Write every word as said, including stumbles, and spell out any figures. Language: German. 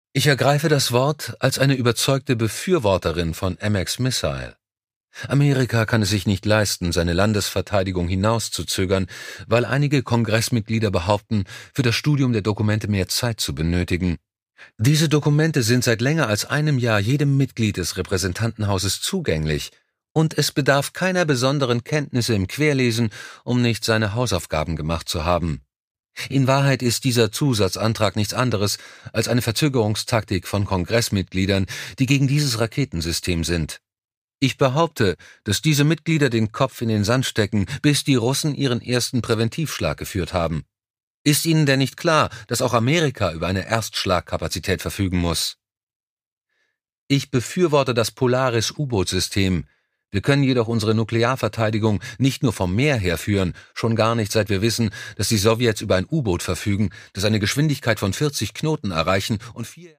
Ich ergreife das Wort als eine überzeugte Befürworterin von M X Missile. Amerika kann es sich nicht leisten, seine Landesverteidigung hinauszuzögern, weil einige Kongressmitglieder behaupten, für das Studium der Dokumente mehr Zeit zu benötigen. Diese Dokumente sind seit länger als einem Jahr jedem Mitglied des Repräsentantenhauses zugänglich, und es bedarf keiner besonderen Kenntnisse im Querlesen, um nicht seine Hausaufgaben gemacht zu haben. In Wahrheit ist dieser Zusatzantrag nichts anderes als eine Verzögerungstaktik von Kongressmitgliedern, die gegen dieses Raketensystem sind. Ich behaupte, dass diese Mitglieder den Kopf in den Sand stecken, bis die Russen ihren ersten Präventivschlag geführt haben. Ist Ihnen denn nicht klar, dass auch Amerika über eine Erstschlagkapazität verfügen muss? Ich befürworte das Polaris-U-Boot-System. Wir können jedoch unsere Nuklearverteidigung nicht nur vom Meer her führen, schon gar nicht, seit wir wissen, dass die Sowjets über ein U-Boot verfügen, das eine Geschwindigkeit von vierzig Knoten erreichen und vier